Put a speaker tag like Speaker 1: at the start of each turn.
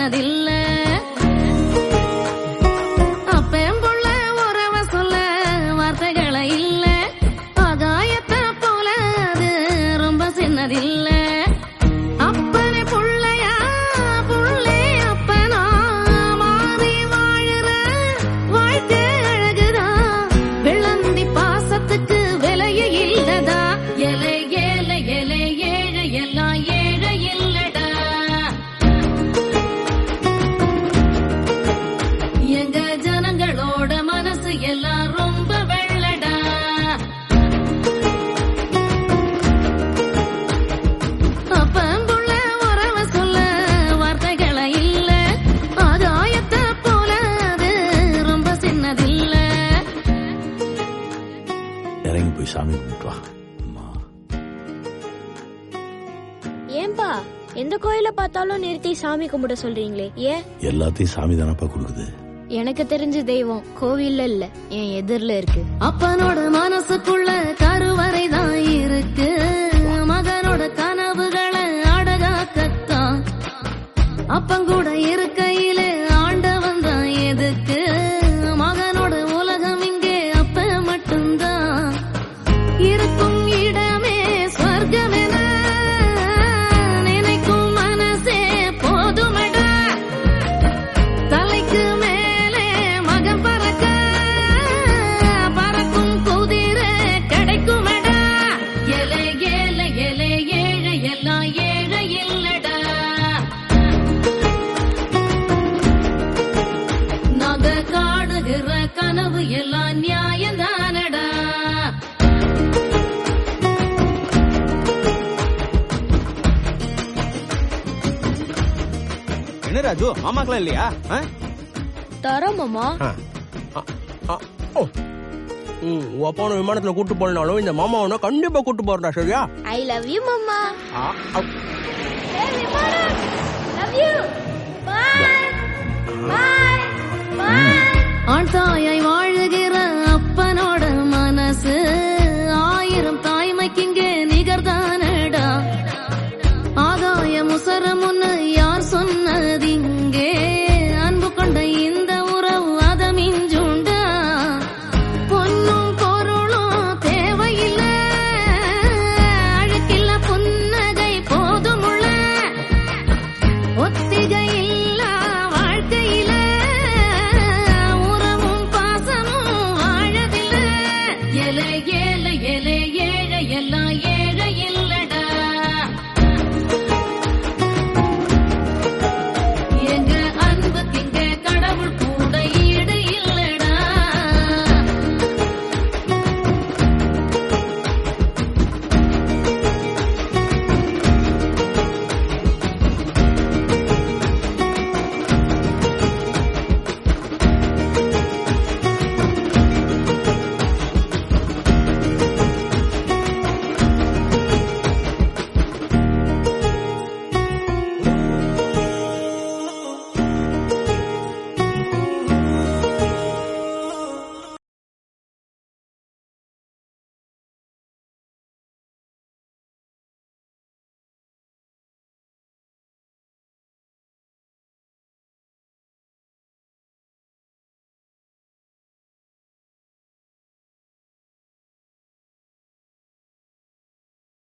Speaker 1: சின்னதில்ல. அப்பேம்புள்ள உறவ சொல்ல வார்த்தைகளை இல்ல. ஆகாயத்தை போல அது ரொம்ப சின்னதில்ல. அப்பனே புள்ளையா புள்ளே அப்பனா மாறி வாழுற வாழ்க்கை அழகுதான். வெள்ளந்தி பாசத்துக்கு விலையே இல்லதா. எலை ஏழை எலை ஏழை எல்லாம் ஏழை இல்லடா. எங்க ஜனங்களோட மனசு எல்லாம் ரொம்ப வெள்ளடா. அப்பம்புள்ள உறவ சொல்ல வார்த்தைகளை இல்ல. ஆகாயத்தை போல அது ரொம்ப சின்னதில்ல.
Speaker 2: இறங்கி போய் சாமி கும்பிட்டு வா.
Speaker 3: ஏன்பா எந்த கோயில பார்த்தாலும் நிறுத்தி சாமி கும்பிட சொல்றீங்களே, ஏன்?
Speaker 2: எல்லாத்தையும் சாமி தானப்பா கொடுக்குது.
Speaker 3: எனக்கு தெரிஞ்ச தெய்வம் கோவில்ல இல்ல, என் எதிரில இருக்கு.
Speaker 1: அப்பனோட மனசுக்குள்ள கருவறை தான் இருக்கு. மகனோட கனவுகளை அடகாக்கத்தான். அப்பங்கூட இருக்கையிலே ஆண்டவன் தான் எதுக்கு. மகனோட உலகம் இங்கே அப்ப மட்டும்தான். இருக்கும் இடமே ஸ்வர்க்கமென நினைக்கும் மனசே போதுமடா. தலைக்கு மேலே மகன் பறக்க பறக்கும் குதிரை கிடைக்குமடா. எலை ஏழை எலை ஏழை எல்லாம் ஏழை இல்லடா. நாங்க காடுகிற கனவு எல்லாம் நியாயந்தானடா.
Speaker 4: என்ன ராஜு, மாமாக்கெல்லாம் இல்லையா?
Speaker 3: தரோம் மாமா.
Speaker 4: அப்பான விமானத்துல கூட்டு போனாலும் இந்த மாமாவனை கண்டிப்பா கூட்டு போறா, சரியா?
Speaker 3: ஐ லவ் யூ மாமா.
Speaker 1: ஆண் தாயாய் வாழுகிற அப்பனோட மனசு 1000 தாய்மைக்கு இங்கே நிகர்தானடா. ஆகாய முசர முன்ன